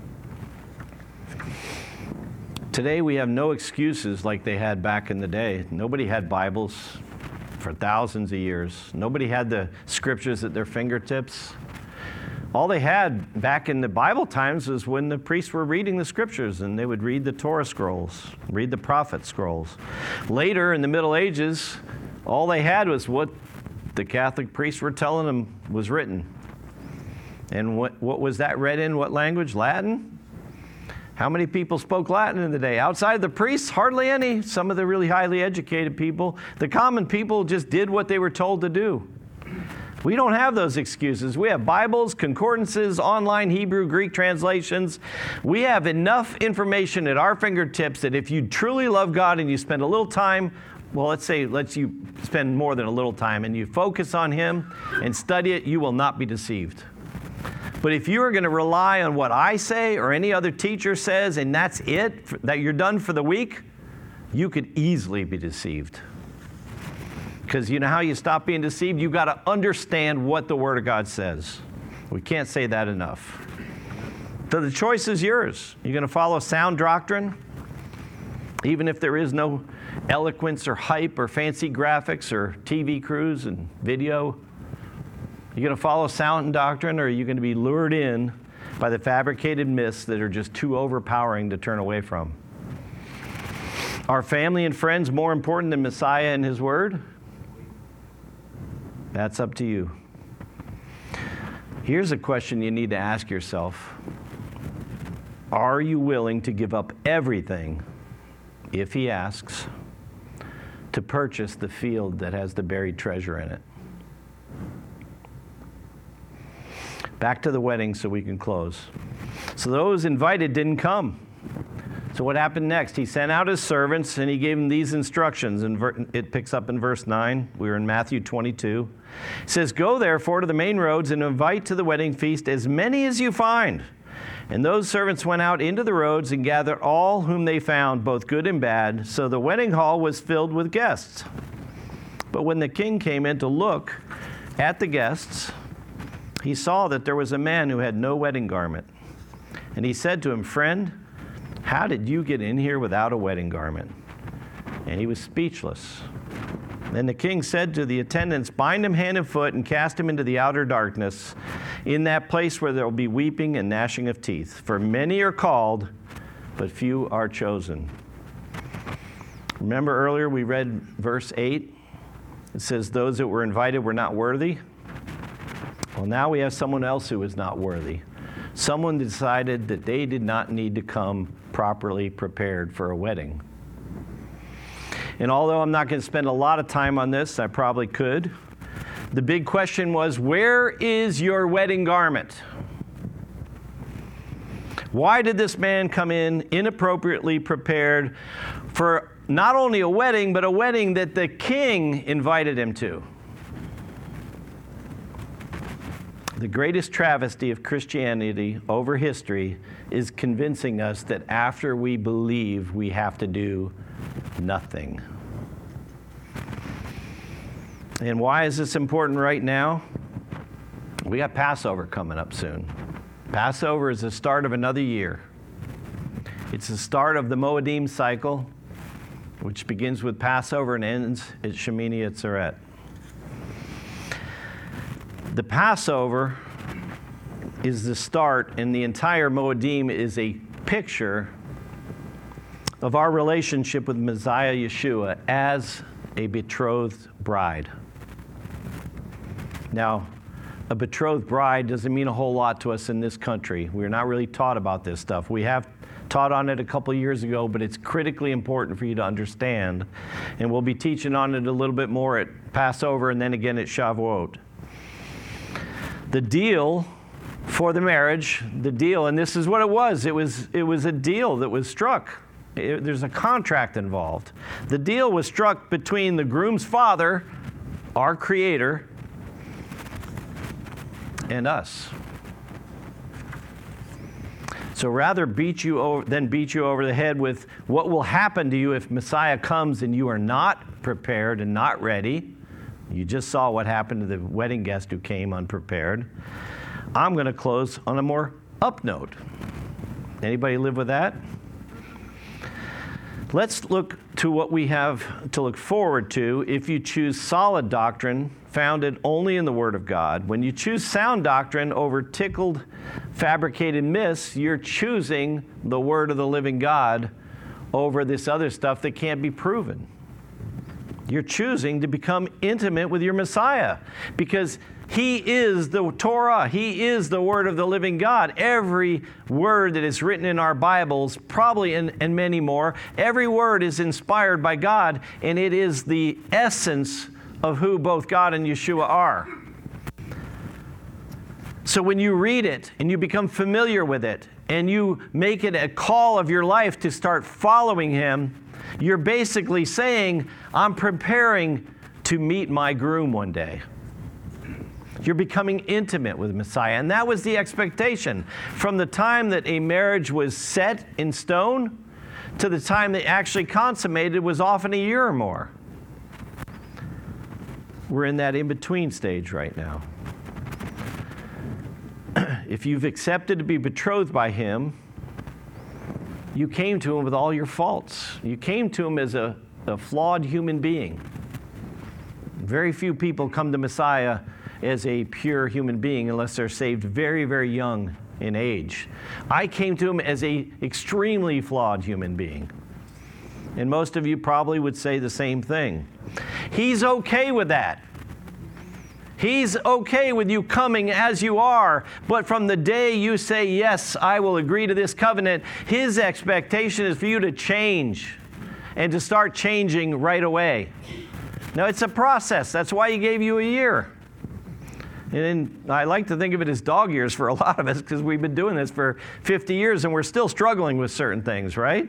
Speaker 2: Today we have no excuses like they had back in the day. Nobody had Bibles for thousands of years. Nobody had the scriptures at their fingertips. All they had back in the Bible times was when the priests were reading the scriptures, and they would read the Torah scrolls, read the prophet scrolls. Later in the Middle Ages, all they had was what the Catholic priests were telling them was written. And what, what was that read in? What language? Latin? How many people spoke Latin in the day? Outside of the priests, hardly any. Some of the really highly educated people. The common people just did what they were told to do. We don't have those excuses. We have Bibles, concordances, online Hebrew, Greek translations. We have enough information at our fingertips that if you truly love God and you spend a little time, well, let's say, let's you spend more than a little time, and you focus on Him and study it, you will not be deceived. But if you are going to rely on what I say or any other teacher says, and that's it, that you're done for the week, you could easily be deceived. Because you know how you stop being deceived? You've got to understand what the Word of God says. We can't say that enough. So the choice is yours. You're going to follow sound doctrine, even if there is no eloquence or hype or fancy graphics or T V crews and video. You're going to follow sound doctrine, or are you going to be lured in by the fabricated myths that are just too overpowering to turn away from? Are family and friends more important than Messiah and His Word? That's up to you. Here's a question you need to ask yourself. Are you willing to give up everything, if He asks, to purchase the field that has the buried treasure in it? Back to the wedding so we can close. So those invited didn't come. So what happened next? He sent out His servants and He gave them these instructions. And it picks up in verse nine. We were in Matthew twenty-two. It says, "Go therefore to the main roads and invite to the wedding feast as many as you find." And those servants went out into the roads and gathered all whom they found, both good and bad. So the wedding hall was filled with guests. But when the king came in to look at the guests, he saw that there was a man who had no wedding garment. And he said to him, "Friend, how did you get in here without a wedding garment?" And he was speechless. Then the king said to the attendants, "Bind him hand and foot and cast him into the outer darkness, in that place where there will be weeping and gnashing of teeth. For many are called, but few are chosen." Remember earlier we read verse eight? It says those that were invited were not worthy. Well, now we have someone else who is not worthy. Someone decided that they did not need to come properly prepared for a wedding. And although I'm not going to spend a lot of time on this, I probably could. The big question was, where is your wedding garment? Why did this man come in inappropriately prepared for not only a wedding, but a wedding that the king invited him to? The greatest travesty of Christianity over history is convincing us that after we believe, we have to do nothing. And why is this important right now? We got Passover coming up soon. Passover is the start of another year. It's the start of the Moedim cycle, which begins with Passover and ends at Shemini Atzeret. The Passover is the start, and the entire Moedim is a picture of our relationship with Messiah Yeshua as a betrothed bride. Now, a betrothed bride doesn't mean a whole lot to us in this country. We're not really taught about this stuff. We have taught on it a couple years ago, but it's critically important for you to understand. And we'll be teaching on it a little bit more at Passover and then again at Shavuot. The deal for the marriage, the deal, and this is what it was. It was, it was a deal that was struck. It, there's a contract involved. The deal was struck between the groom's father, our Creator, and us. So rather beat you over, than beat you over the head with what will happen to you if Messiah comes and you are not prepared and not ready. You just saw what happened to the wedding guest who came unprepared. I'm going to close on a more up note. Anybody live with that? Let's look to what we have to look forward to if you choose solid doctrine founded only in the Word of God. When you choose sound doctrine over tickled, fabricated myths, you're choosing the Word of the living God over this other stuff that can't be proven. You're choosing to become intimate with your Messiah because He is the Torah. He is the Word of the living God. Every word that is written in our Bibles, probably in, and many more, every word is inspired by God, and it is the essence of who both God and Yeshua are. So when you read it and you become familiar with it and you make it a call of your life to start following him, you're basically saying, I'm preparing to meet my groom one day. You're becoming intimate with Messiah. And that was the expectation. From the time that a marriage was set in stone to the time they actually consummated was often a year or more. We're in that in-between stage right now. If you've accepted to be betrothed by him, you came to him with all your faults. You came to him as a, a flawed human being. Very few people come to Messiah as a pure human being unless they're saved very, very young in age. I came to him as a extremely flawed human being. And most of you probably would say the same thing. He's okay with that. He's okay with you coming as you are, but from the day you say, yes, I will agree to this covenant, his expectation is for you to change and to start changing right away. Now, it's a process. That's why he gave you a year. And I like to think of it as dog years for a lot of us because we've been doing this for fifty years and we're still struggling with certain things, right?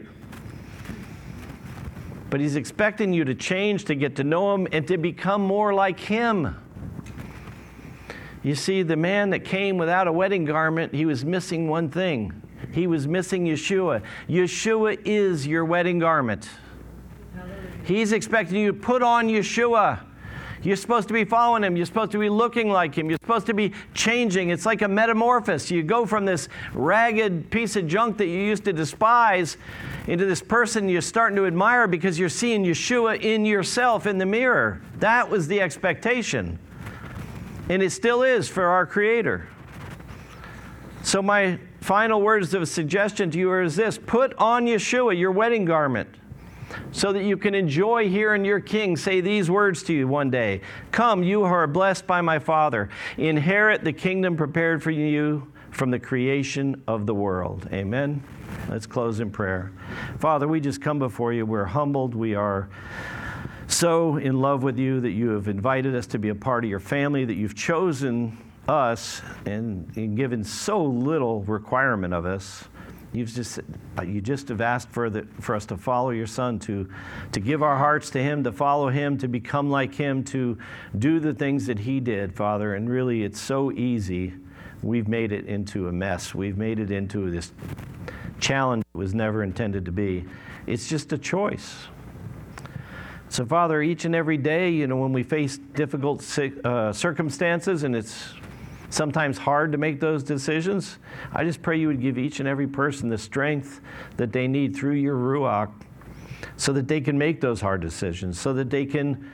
Speaker 2: But he's expecting you to change, to get to know him, and to become more like him. You see, the man that came without a wedding garment, he was missing one thing. He was missing Yeshua. Yeshua is your wedding garment. He's expecting you to put on Yeshua. You're supposed to be following him. You're supposed to be looking like him. You're supposed to be changing. It's like a metamorphosis. You go from this ragged piece of junk that you used to despise into this person you're starting to admire because you're seeing Yeshua in yourself in the mirror. That was the expectation. And it still is for our Creator. So my final words of suggestion to you is this: put on Yeshua, your wedding garment, so that you can enjoy hearing your King say these words to you one day. Come, you who are blessed by my Father, inherit the kingdom prepared for you from the creation of the world. Amen. Let's close in prayer. Father, we just come before you. We're humbled. We are so in love with you that you have invited us to be a part of your family, that you've chosen us and, and given so little requirement of us. You've just, you just have asked for, the, for us to follow your Son, to, to give our hearts to him, to follow him, to become like him, to do the things that he did, Father. And really, it's so easy. We've made it into a mess. We've made it into this challenge it was never intended to be. It's just a choice. So, Father, each and every day, you know, when we face difficult uh, circumstances and it's sometimes hard to make those decisions, I just pray you would give each and every person the strength that they need through your Ruach so that they can make those hard decisions, so that they can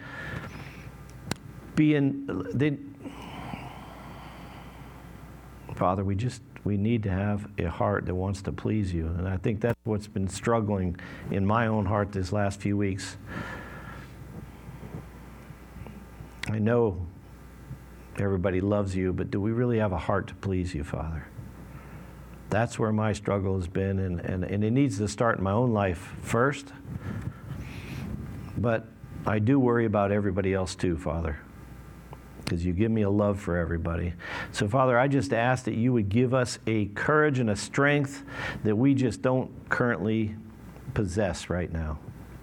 Speaker 2: be in... They, Father, we just, we need to have a heart that wants to please you. And I think that's what's been struggling in my own heart this last few weeks. I know everybody loves you, but do we really have a heart to please you, Father? That's where my struggle has been, and, and, and it needs to start in my own life first. But I do worry about everybody else too, Father, because you give me a love for everybody. So, Father, I just ask that you would give us a courage and a strength that we just don't currently possess right now.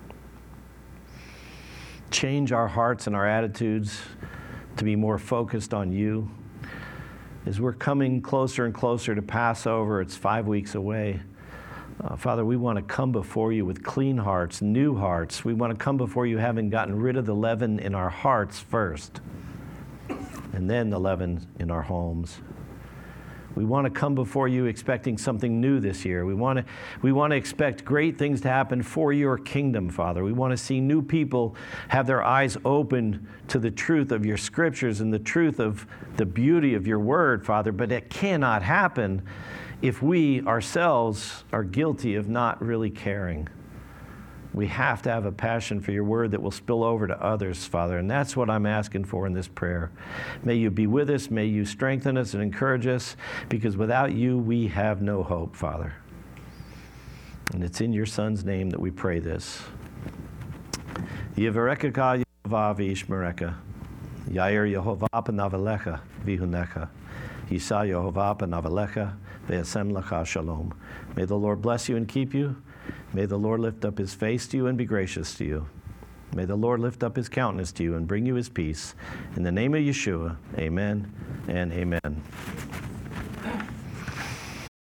Speaker 2: Change our hearts and our attitudes to be more focused on you. As we're coming closer and closer to Passover, it's five weeks away. Uh, Father, we want to come before you with clean hearts, new hearts. We want to come before you having gotten rid of the leaven in our hearts first, and then the leaven in our homes. We want to come before you expecting something new this year. We want to, we want to expect great things to happen for your kingdom, Father. We want to see new people have their eyes opened to the truth of your scriptures and the truth of the beauty of your word, Father. But it cannot happen if we ourselves are guilty of not really caring. We have to have a passion for your word that will spill over to others, Father, and that's what I'm asking for in this prayer. May you be with us, may you strengthen us and encourage us, because without you, we have no hope, Father. And it's in your Son's name that we pray this. Yevarekeka Yehovah v'yishmereka, Yair Yehovah p'navelecha v'hunecha, Yisa Yehovah Benavalecha Ve'asem Lecha Shalom. May the Lord bless you and keep you. May the Lord lift up his face to you and be gracious to you. May the Lord lift up his countenance to you and bring you his peace. In the name of Yeshua, amen and amen.